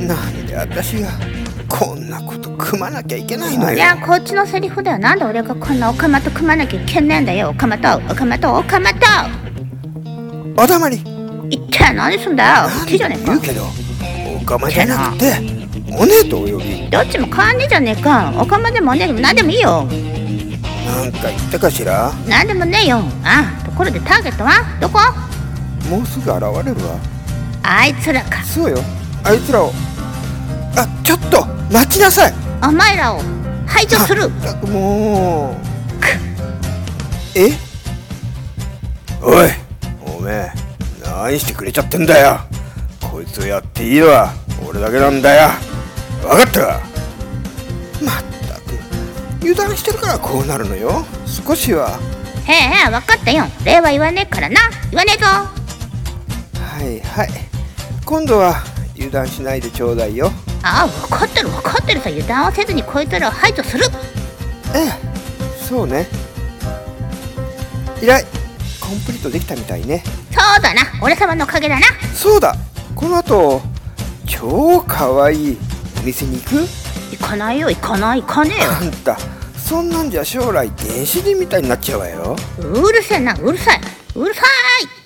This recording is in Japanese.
なんで私がこんなこと組まなきゃいけないのよ。 いや、こっちのセリフだよ。なんで俺がこんなオカマと組まなきゃいけねえんだよ。オカマとオカマとオカマと。 おだまり。 言って何すんだよ。いいじゃねえか。 言うけどオカマじゃなくておねえとお呼び。 どっちも変わんねえじゃねえか。オカマでもおねえでも何でもいいよ。 なんか言ったかしら。 何でもねえよ。ところでターゲットはどこ？ もうすぐ現れるわ。 あいつらか。 そうよ、あいつらを。ちょっと待ちなさい。 お前らを排除する。 もうおい、おめえ何してくれちゃってんだよ。こいつをやっていいのは俺だけなんだよ。分かったか。まったく油断してるからこうなるのよ。少しは。 へえ、分かったよ。礼は言わねえからな。言わねえぞ。 はいはい、今度は油断しないでちょうだいよ。 分かってる分かってるさ。油断をせずにこいつらを排除する。 そうね。依頼コンプリートできたみたいね。 そうだな、俺様のおかげだな。 そうだ、この後超かわいいお店に行く？ 行かないよ。行かねえよ。 あんたそんなんじゃ将来電子人みたいになっちゃうわよ。 うるせえな、うるさい。